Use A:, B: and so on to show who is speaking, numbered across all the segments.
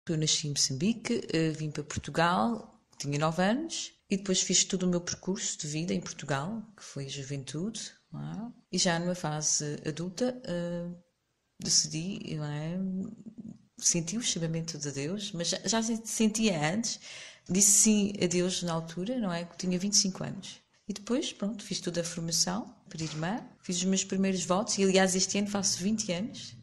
A: Eu nasci em Moçambique, vim para Portugal, tinha 9 anos, e depois fiz todo o meu percurso de vida em Portugal, que foi a juventude, não é? E já numa fase adulta decidi, não é? Senti o chamamento de Deus, mas já sentia antes, disse sim a Deus na altura, não é? Que tinha 25 anos. E depois, pronto, fiz toda a formação para irmã, fiz os meus primeiros votos, e aliás este ano faço 20 anos,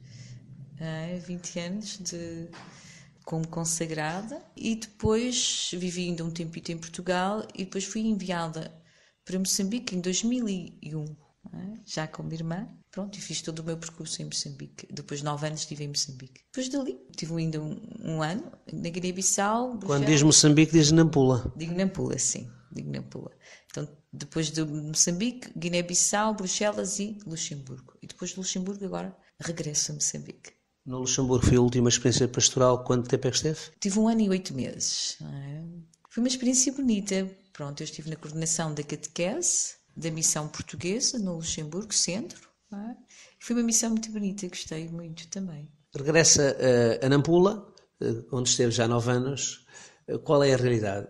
A: 20 anos como consagrada, e depois vivi ainda um tempito em Portugal e depois fui enviada para Moçambique em 2001, já como irmã. Pronto, e fiz todo o meu percurso em Moçambique. Depois de 9 anos estive em Moçambique. Depois dali, tive ainda um ano na Guiné-Bissau.
B: Quando diz Moçambique, diz Nampula.
A: Digo Nampula, sim. Digo Nampula. Então, depois de Moçambique, Guiné-Bissau, Bruxelas e Luxemburgo. E depois de Luxemburgo, agora regresso a Moçambique.
B: No Luxemburgo foi a última experiência pastoral. Quanto tempo é que esteve?
A: Tive 1 ano e 8 meses. Foi uma experiência bonita. Pronto, eu estive na coordenação da catequese, da missão portuguesa, no Luxemburgo, centro. Foi uma missão muito bonita, gostei muito também.
B: Regressa a Nampula, onde esteve já há 9 anos. Qual é a realidade?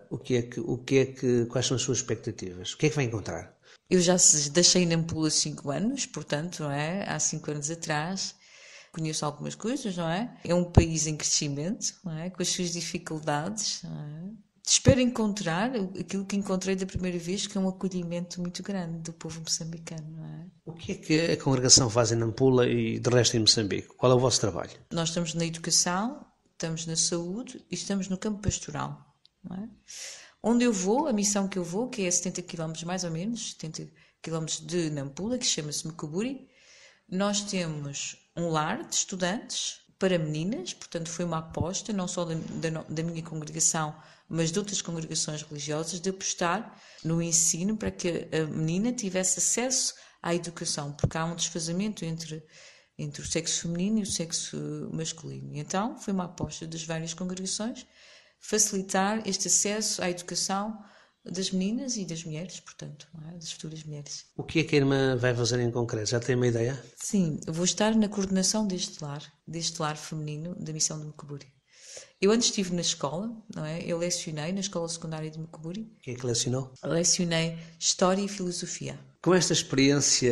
B: Quais são as suas expectativas? O que é que vai encontrar?
A: Eu já deixei Nampula 5 anos, portanto, não é? Há 5 anos atrás. Conheço algumas coisas, não é? É um país em crescimento, não é? Com as suas dificuldades, não é? Espero encontrar aquilo que encontrei da primeira vez, que é um acolhimento muito grande do povo moçambicano, não é?
B: O que é que a congregação faz em Nampula e de resto em Moçambique? Qual é o vosso trabalho?
A: Nós estamos na educação, estamos na saúde e estamos no campo pastoral, não é? Onde eu vou, a missão que eu vou, que é a 70 km mais ou menos, 70 km de Nampula, que chama-se Mukuburi, nós temos um lar de estudantes para meninas, portanto foi uma aposta, não só da minha congregação, mas de outras congregações religiosas, de apostar no ensino para que a menina tivesse acesso à educação, porque há um desfazamento entre o sexo feminino e o sexo masculino. E então foi uma aposta das várias congregações facilitar este acesso à educação das meninas e das mulheres, portanto, não é? Das futuras mulheres.
B: O que é que a irmã vai fazer em concreto? Já tem uma ideia?
A: Sim, eu vou estar na coordenação deste lar feminino da missão de Mukuburi. Eu antes estive na escola, não é? Eu lecionei na escola secundária de Mukuburi.
B: O que é que lecionou?
A: Lecionei História e Filosofia.
B: Com esta experiência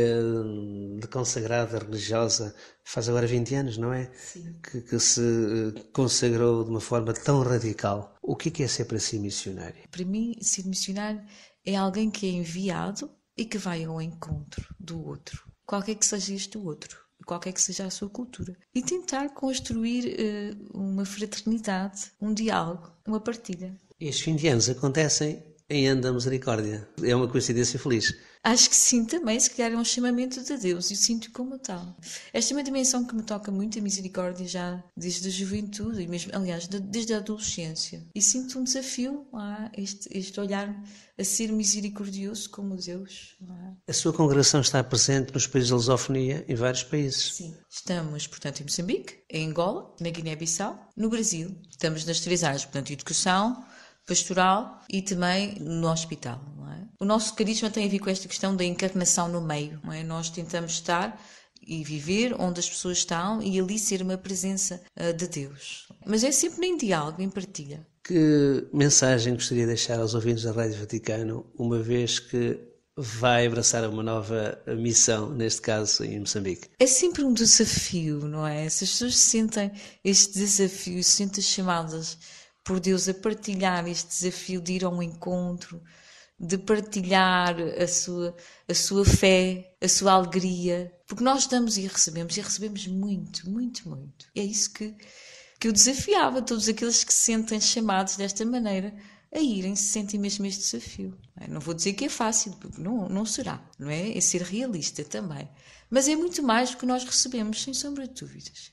B: de consagrada religiosa, faz agora 20 anos, não é?
A: Sim.
B: Que se consagrou de uma forma tão radical. O que é ser para si missionário?
A: Para mim, ser missionário é alguém que é enviado e que vai ao encontro do outro, qualquer que seja este outro, qualquer que seja a sua cultura, e tentar construir uma fraternidade, um diálogo, uma partilha.
B: Estes 20 anos acontecem em ano da misericórdia. É uma coincidência feliz.
A: Acho que sim também, se calhar é um chamamento de Deus e sinto como tal. Esta é uma dimensão que me toca muito, a misericórdia, já desde a juventude, e mesmo, aliás, desde a adolescência. E sinto um desafio, este olhar a ser misericordioso como Deus.
B: A sua congregação está presente nos países da lusofonia, em vários países.
A: Sim. Estamos, portanto, em Moçambique, em Angola, na Guiné-Bissau, no Brasil. Estamos nas 3 áreas, portanto, educação, pastoral e também no hospital. Não é? O nosso carisma tem a ver com esta questão da encarnação no meio. Não é? Nós tentamos estar e viver onde as pessoas estão e ali ser uma presença de Deus. Mas é sempre em diálogo, em partilha.
B: Que mensagem gostaria de deixar aos ouvintes da Rádio Vaticano, uma vez que vai abraçar uma nova missão, neste caso em Moçambique?
A: É sempre um desafio, não é? Se as pessoas sentem este desafio, se sentem chamadas por Deus a partilhar este desafio de ir a um encontro, de partilhar a sua fé, a sua alegria, porque nós damos e recebemos muito, muito, muito. É isso que eu desafiava todos aqueles que se sentem chamados desta maneira a irem, se sentem mesmo este desafio. Não vou dizer que é fácil, porque não será, não é? É ser realista também. Mas é muito mais do que nós recebemos, sem sombra de dúvidas.